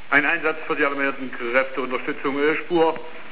Ein Einsatz für die alliierten Kräfte, Unterstützung Spur